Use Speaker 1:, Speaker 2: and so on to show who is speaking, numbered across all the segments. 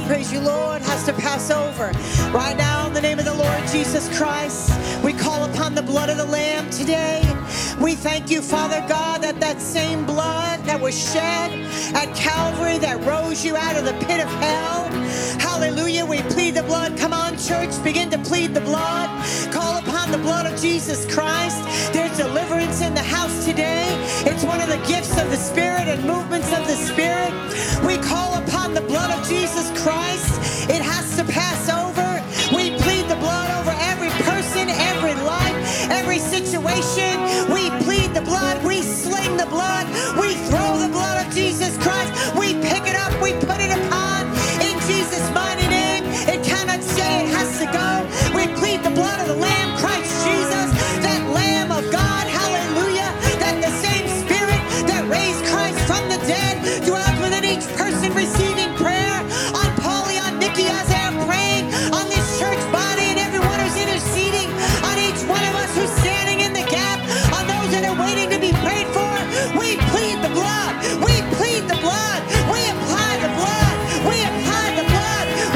Speaker 1: praise you, Lord, has to pass over. Right now, in the name of the Lord Jesus Christ, we call upon the blood of the Lamb today. We thank you, Father God, that that same blood that was shed at Calvary that rose you out of the pit of hell. Hallelujah. We plead the blood. Come on, church, begin to plead the blood. Call upon the blood of Jesus Christ. There's deliverance in the house today. It's one of the gifts of the Spirit and movements of the Spirit. We call upon the blood of Jesus Christ. It has to pass over. We plead the blood over every person, every life, every situation. We plead the blood. We sling the blood. We throw the blood of Jesus Christ. We pick it up. We put it upon in Jesus' mighty name. It cannot stay. It has to go. We plead the blood of the Lamb, Christ Jesus, that Lamb of God. Hallelujah. That the same Spirit that raised Christ from the dead dwells within each person receiving prayer. On Paulie, on Nikki, as they are praying, on this church body and everyone who's interceding, on each one of us who's standing in the gap, on those that are waiting to be prayed for. We plead the blood. We plead the blood. We apply the blood. We apply the blood.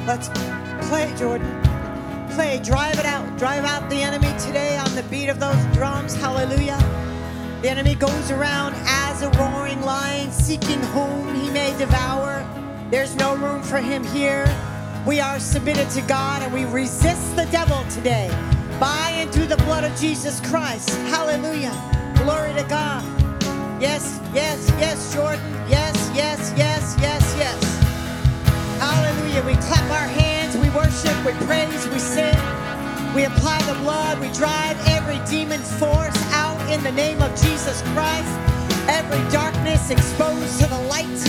Speaker 1: Let's play, Jordan. Play, drive it out. Drive out the enemy today on the beat of those drums. Hallelujah. The enemy goes around as a roaring lion, seeking whom he may devour. There's no room for him here. We are submitted to God and we resist the devil today by and through the blood of Jesus Christ. Hallelujah. Glory to God. Yes, yes, yes, Jordan. Yes, yes, yes, yes, yes. Hallelujah. We clap our hands, we worship, we praise, we sing. We apply the blood, we drive every demon force out in the name of Jesus Christ. Every darkness exposed to the light